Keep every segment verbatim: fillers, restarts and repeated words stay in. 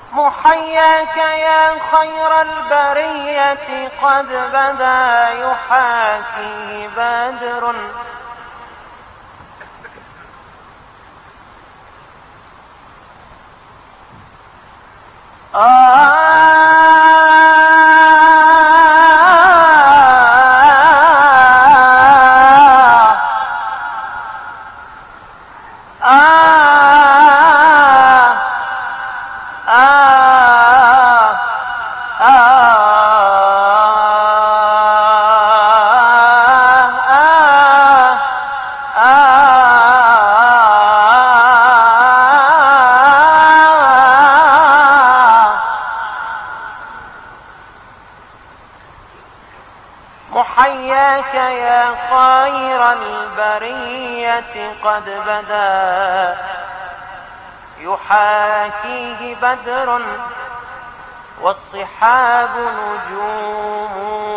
محياك يا خير البرية قد بدا يحاكيه بدر آه محياك يا خير البرية قد بدا يحاكيه بدر والصحاب نجوم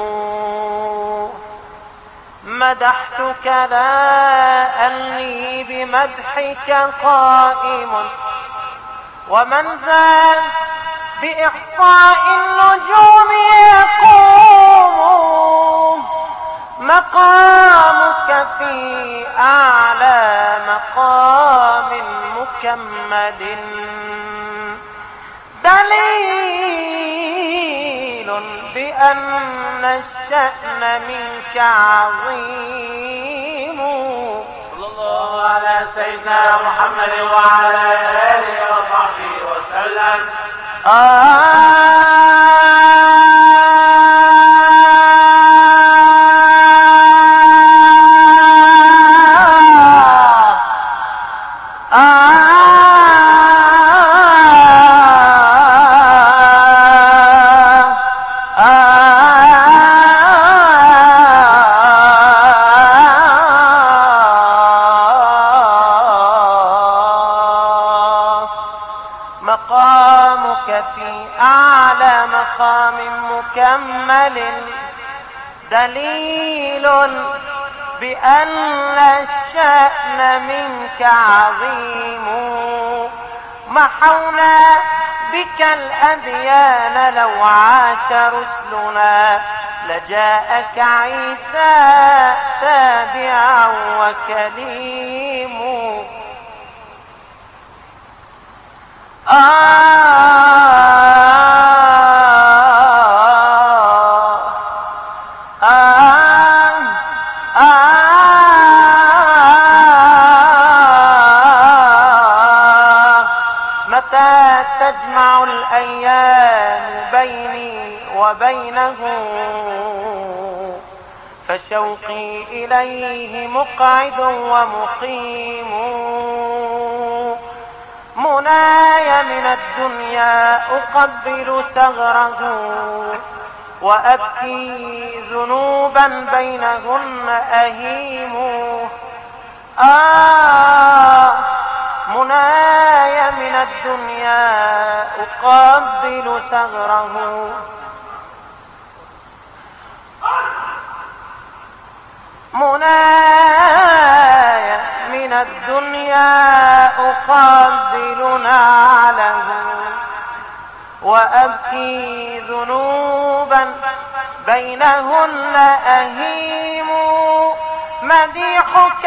مدحتك لا أني بمدحك قائم ومن زاد بإحصاء النجوم يقوم مقامك في أعلى مقام مكمل دليل بأن الشأن منك عظيم. صلى الله على سيدنا محمد وعلى آله وصحبه وسلم. مقامك في أعلى مقام مكمل دليل بأن الشأن منك عظيم محونا بك الأديان لو عاش رسلنا لجاءك عيسى تابعا وكليم. آه آه آه متى تجمع الأيام بيني وبينه فشوقي إليه مقعد ومقيم مناي من الدنيا أقبل ثغره وأبكي ذنوبا بينهن أهيم. آه مناي من الدنيا أقبل ثغره مناي من الدنيا أقبل نعله وأبكي ذنوبا بينهن أهيم مديحك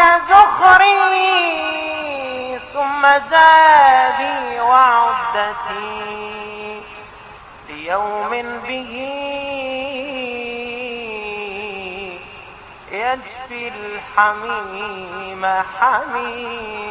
ذخري ثم زادي وعدتي ليوم به يجفي الحميم حميم.